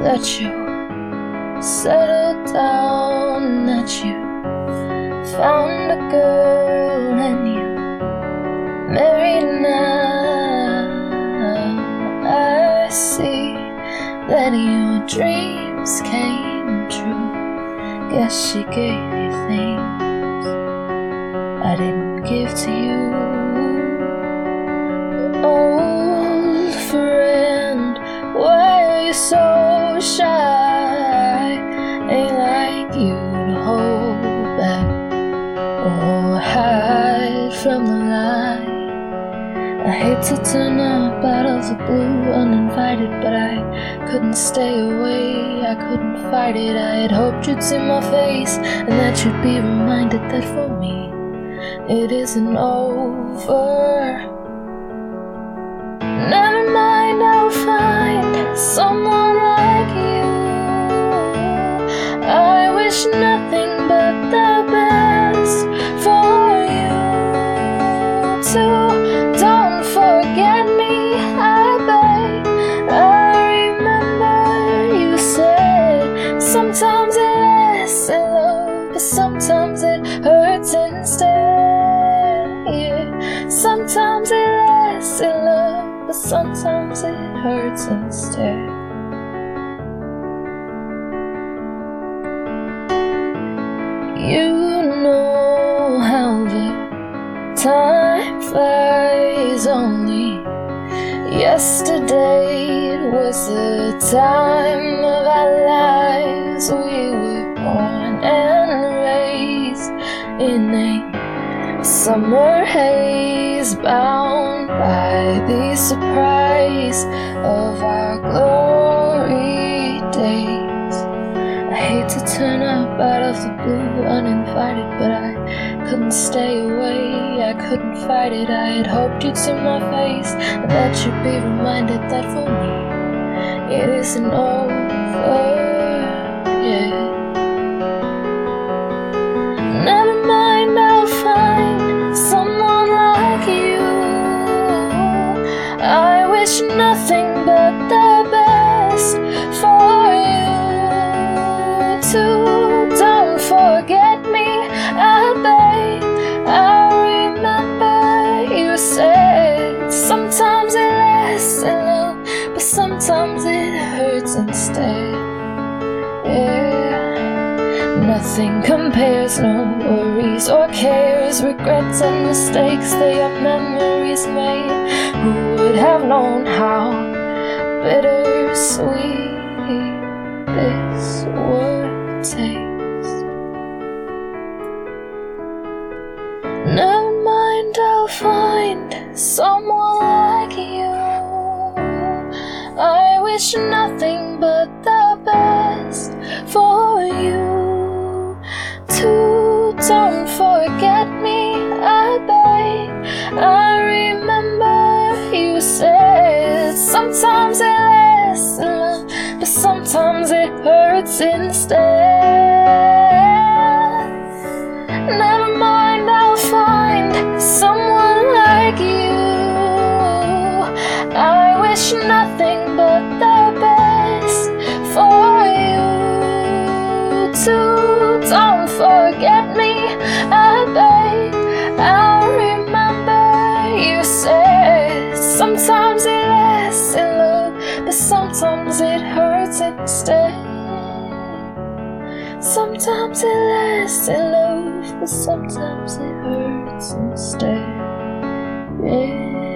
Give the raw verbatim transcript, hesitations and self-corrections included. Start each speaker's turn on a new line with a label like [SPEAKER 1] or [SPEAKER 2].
[SPEAKER 1] that you settled down, that you found a girl and you married now. I see that your dreams came true. Guess she gave you things I didn't give to you. Old friend, why are you so shy? Ain't like you to hold back or hide from the light. I hate to turn up out of the blue uninvited, but I couldn't stay away, I couldn't fight it. I had hoped you'd see my face and that you'd be reminded that for me it isn't over. Never mind, I'll find someone like you. I wish nothing but the best for you too. Don't forget me, I beg. I remember you said sometimes it lasts in love, but sometimes it hurts instead. Yeah, sometimes it lasts in love, but sometimes it hurts instead. You know how the time flies. Only yesterday was the time of our lives. We were born and raised in a summer haze, bound by the surprise of our glory days. I hate to turn up out of the blue uninvited, but I couldn't stay away, I couldn't fight it. I had hoped you'd see my face and that you'd be reminded that for me it isn't over yet. Never mind, I'll find someone like you. I wish nothing but the best for you too. Don't forget me, I beg. I remember you said sometimes it lasts in love, but sometimes it hurts instead. Yeah, nothing compares, no worries or cares, regrets and mistakes, they are memories made. Who would have known how bittersweet this would taste? Never mind, I'll find someone like you. I wish nothing but the best for you too. Don't forget me, I beg. I remember you said sometimes it lasts in love, but sometimes it hurts instead. Never mind, I'll find someone like you. I wish nothing but the best for you too. Don't forget me, I beg. I remember you said sometimes it lasts in love, but sometimes it hurts instead. Sometimes it lasts in love, but sometimes it hurts instead. Yeah.